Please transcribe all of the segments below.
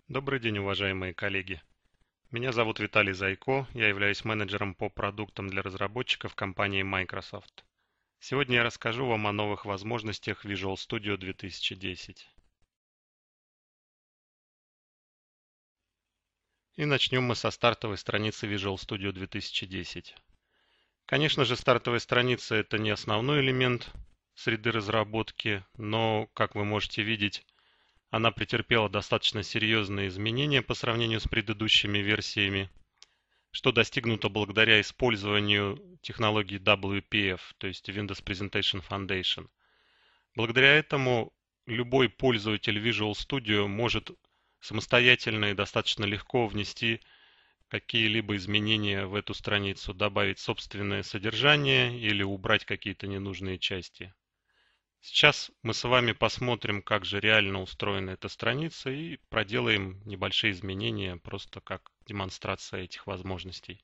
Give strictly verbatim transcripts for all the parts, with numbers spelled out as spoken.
Добрый день, уважаемые коллеги. Меня зовут Виталий Зайко, я являюсь менеджером по продуктам для разработчиков компании Microsoft. Сегодня я расскажу вам о новых возможностях Visual Studio две тысячи десять. И начнем мы со стартовой страницы Visual Studio две тысячи десять. Конечно же, стартовая страница это не основной элемент среды разработки, но, как вы можете видеть, она претерпела достаточно серьезные изменения по сравнению с предыдущими версиями, что достигнуто благодаря использованию технологии дабл ю пи эф, то есть Windows Presentation Foundation. Благодаря этому любой пользователь Visual Studio может самостоятельно и достаточно легко внести какие-либо изменения в эту страницу, добавить собственное содержание или убрать какие-то ненужные части. Сейчас мы с вами посмотрим, как же реально устроена эта страница и проделаем небольшие изменения, просто как демонстрация этих возможностей.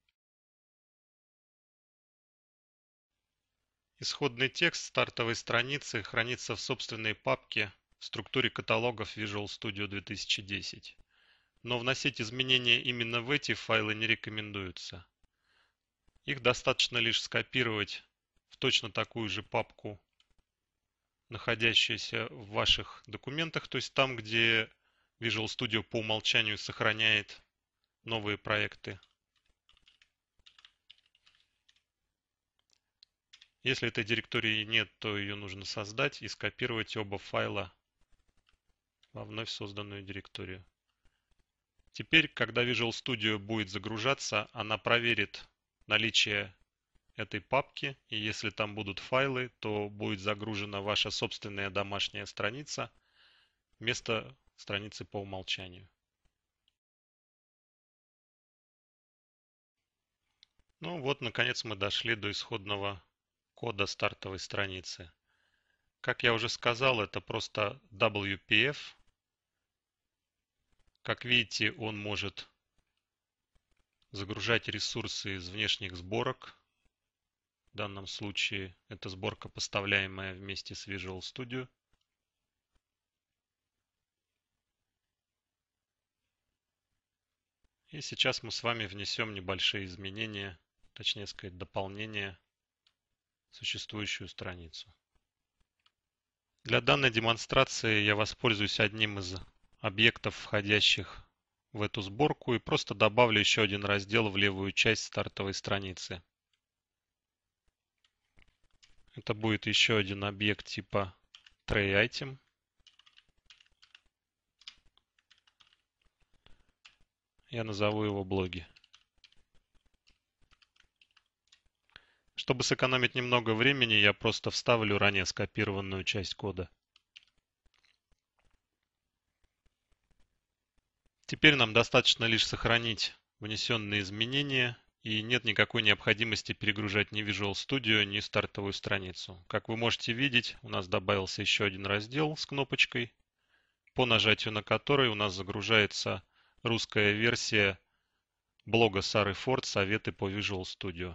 Исходный текст стартовой страницы хранится в собственной папке в структуре каталогов Visual Studio две тысячи десять. Но вносить изменения именно в эти файлы не рекомендуется. Их достаточно лишь скопировать в точно такую же папку, находящуюся в ваших документах, то есть там, где Visual Studio по умолчанию сохраняет новые проекты. Если этой директории нет, то ее нужно создать и скопировать оба файла во вновь созданную директорию. Теперь, когда Visual Studio будет загружаться, она проверит наличие этой папки, и если там будут файлы, то будет загружена ваша собственная домашняя страница вместо страницы по умолчанию. Ну вот, наконец мы дошли до исходного кода стартовой страницы. Как я уже сказал, это просто дабл ю пи эф. Как видите, он может загружать ресурсы из внешних сборок. В данном случае это сборка, поставляемая вместе с Visual Studio. И сейчас мы с вами внесем небольшие изменения, точнее сказать, дополнения в существующую страницу. Для данной демонстрации я воспользуюсь одним из объектов, входящих в эту сборку, и просто добавлю еще один раздел в левую часть стартовой страницы. Это будет еще один объект типа TrayItem. Я назову его блоги. Чтобы сэкономить немного времени, я просто вставлю ранее скопированную часть кода. Теперь нам достаточно лишь сохранить внесенные изменения, и нет никакой необходимости перегружать ни Visual Studio, ни стартовую страницу. Как вы можете видеть, у нас добавился еще один раздел с кнопочкой, по нажатию на который у нас загружается русская версия блога Сары Форд «Советы по Visual Studio».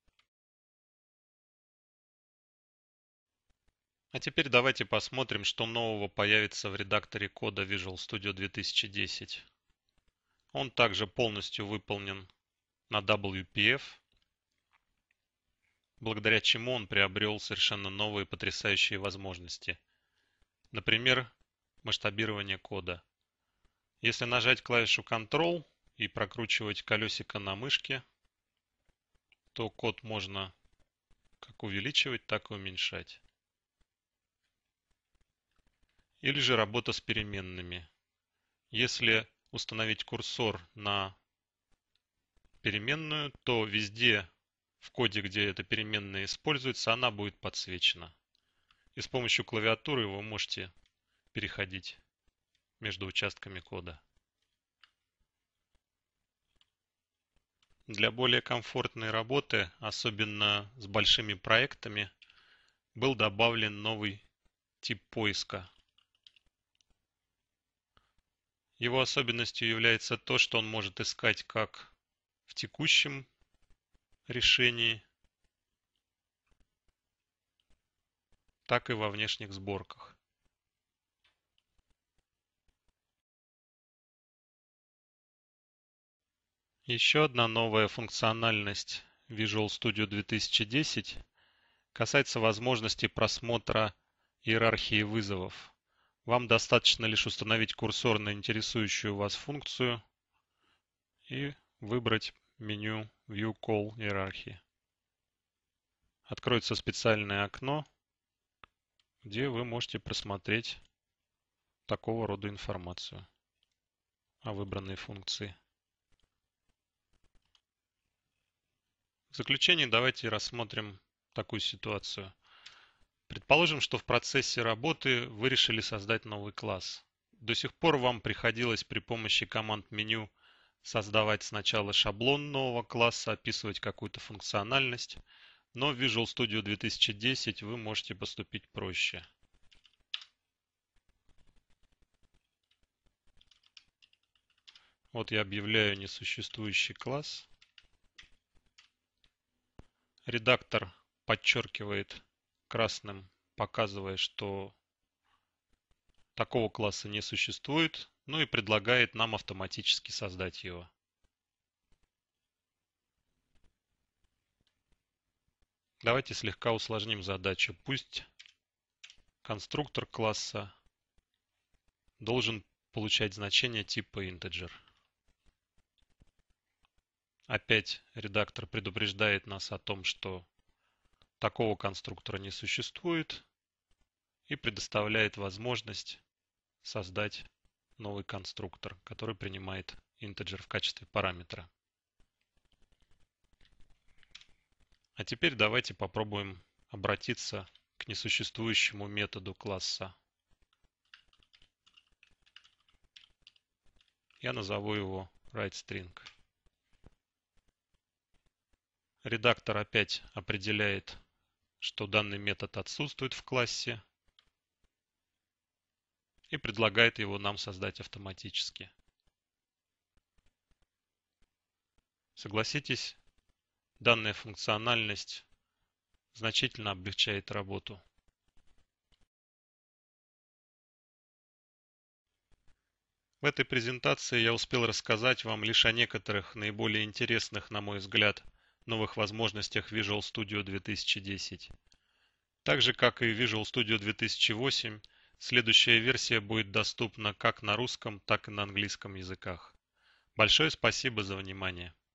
А теперь давайте посмотрим, что нового появится в редакторе кода Visual Studio две тысячи десять. Он также полностью выполнен на дабл ю пи эф, благодаря чему он приобрел совершенно новые потрясающие возможности. Например, масштабирование кода. Если нажать клавишу контрол и прокручивать колесико на мышке, то код можно как увеличивать, так и уменьшать. Или же работа с переменными. Если установить курсор на переменную, то везде в коде, где эта переменная используется, она будет подсвечена. И с помощью клавиатуры вы можете переходить между участками кода. Для более комфортной работы, особенно с большими проектами, был добавлен новый тип поиска. Его особенностью является то, что он может искать как в текущем решении, так и во внешних сборках. Еще одна новая функциональность Visual Studio две тысячи десять касается возможности просмотра иерархии вызовов. Вам достаточно лишь установить курсор на интересующую вас функцию и выбрать меню View Call иерархии. Откроется специальное окно, где вы можете просмотреть такого рода информацию о выбранной функции. В заключение давайте рассмотрим такую ситуацию. Предположим, что в процессе работы вы решили создать новый класс. До сих пор вам приходилось при помощи команд меню создавать сначала шаблон нового класса, описывать какую-то функциональность, но в Visual Studio две тысячи десять вы можете поступить проще. Вот я объявляю несуществующий класс. Редактор подчеркивает красным, показывая, что такого класса не существует, ну и предлагает нам автоматически создать его. Давайте слегка усложним задачу. Пусть конструктор класса должен получать значение типа integer. Опять редактор предупреждает нас о том, что такого конструктора не существует, и предоставляет возможность создать новый конструктор, который принимает integer в качестве параметра. А теперь давайте попробуем обратиться к несуществующему методу класса. Я назову его writeString. Редактор опять определяет, что данный метод отсутствует в классе, и предлагает его нам создать автоматически. Согласитесь, данная функциональность значительно облегчает работу. В этой презентации я успел рассказать вам лишь о некоторых наиболее интересных, на мой взгляд, новых возможностях Visual Studio две тысячи десять. Так же, как и Visual Studio две тысячи восемь, следующая версия будет доступна как на русском, так и на английском языках. Большое спасибо за внимание.